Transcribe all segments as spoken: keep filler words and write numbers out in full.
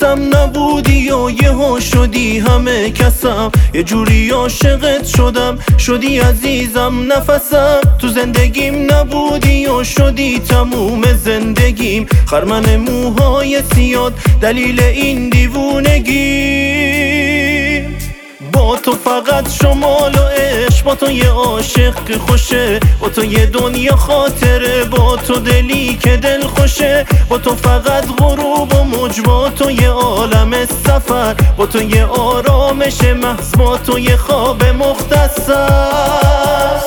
کسم نبودی و یهو شدی همه کسم، یه جوری عاشقت شدم شدی عزیزم نفسم. تو زندگیم نبودی و شدی تموم زندگیم، خرمن موهای سیاد دلیل این دیوونگی. با تو فقط شمال و عشق، با تو یه عاشق که خوشه، با تو یه دنیا خاطره، با تو دلی که دل خوشه، با تو فقط غروب و موج، با تو یه عالم سفر، با تو یه آرامش محض، با تو یه خواب مختصر.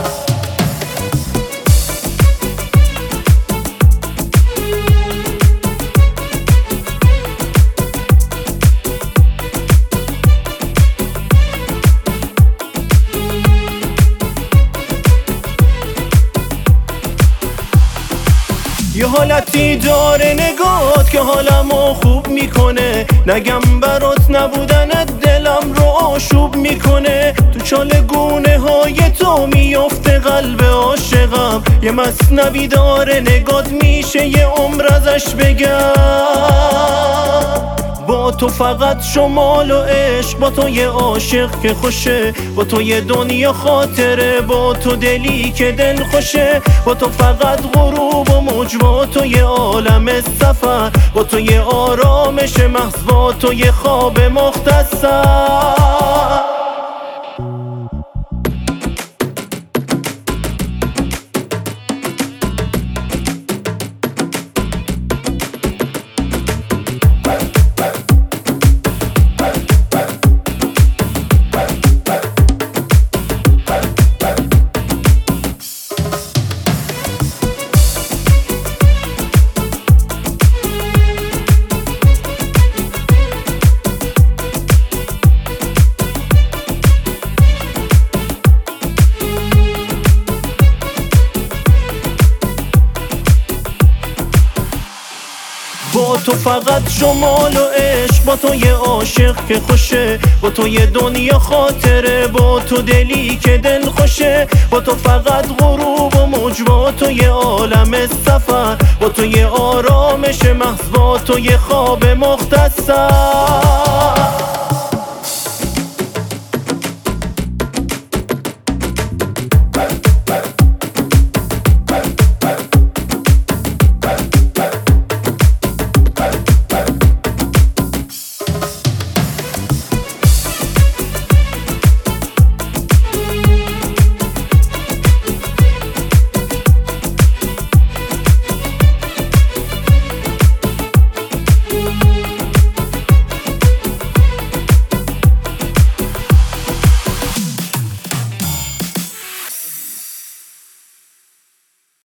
یه حالتی داره نگات که حالمو خوب میکنه، نگم برات نبودنت دلم رو آشوب میکنه. تو چالگونه های تو میفته قلب عاشقم، یه مثنوی داره نگات میشه یه عمر ازش بگم. با تو فقط شمال و عشق، با تو یه عاشق که خوشه، با تو یه دنیا خاطره، با تو دلی که دل خوشه، با تو فقط غروب و موج، با تو یه عالم سفر، با تو یه آرامش محض، با تو یه خواب مختصر. با تو فقط شمال و عشق، با تو یه عاشق که خوشه، با تو یه دنیا خاطره، با تو دلی که دل خوشه، با تو فقط غروب و موج، با تو یه عالم سفر، با تو یه آرامش محض، با تو یه خواب مختصر.